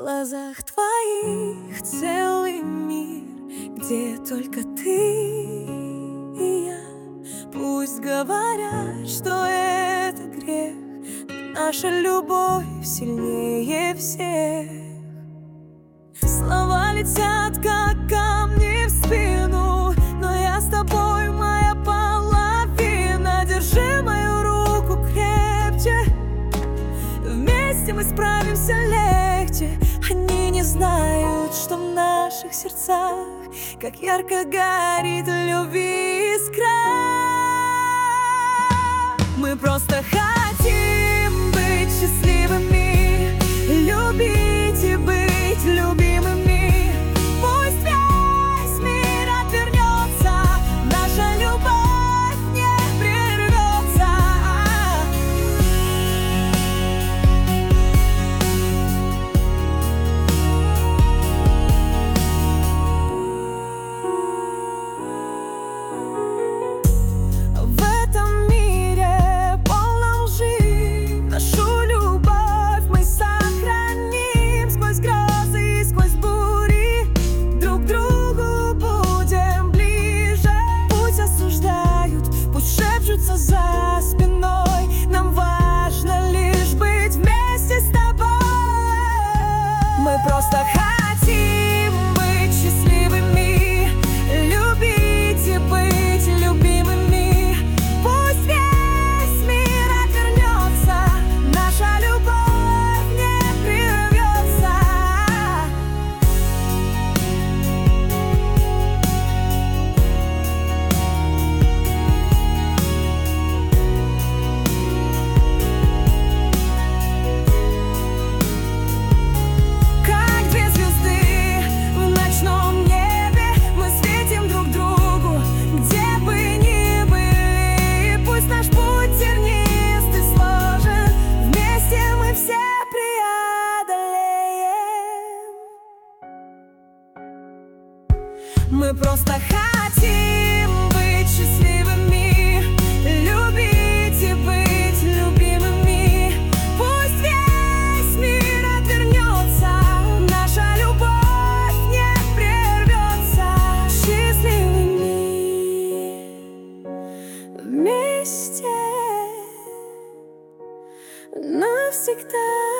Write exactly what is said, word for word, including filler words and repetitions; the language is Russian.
глазах твоих целый мир, где только ты и я. Пусть говорят, что это грех, но наша любовь сильнее всех. Слова летят, как камни в спину, но я с тобой, моя половина. Держи мою руку крепче, вместе мы справимся легче. Они не знают, что в наших сердцах как ярко горит любви искра. Мы просто хотим быть счастливыми, любить и быть любимыми. Пусть весь мир отвернется, наша любовь не прервется. В этом мире полном лжи нашу любовь мы сохраним. Сквозь грозы и сквозь бури друг к другу будем ближе. Пусть осуждают, пусть шепчутся за спиной, нам важно лишь быть вместе с тобой. Мы просто хотим быть счастливыми, любить и быть любимыми. Пусть весь мир отвернется, наша любовь не прервется. Как две звезды в ночном небе мы светим друг другу, где бы ни были. Пусть наш путь тернист и сложен, вместе мы все преодолеем. Мы просто хотим быть счастливыми, любить и быть любимыми. Пусть весь мир отвернется, наша любовь не прервется. Счастливыми вместе навсегда.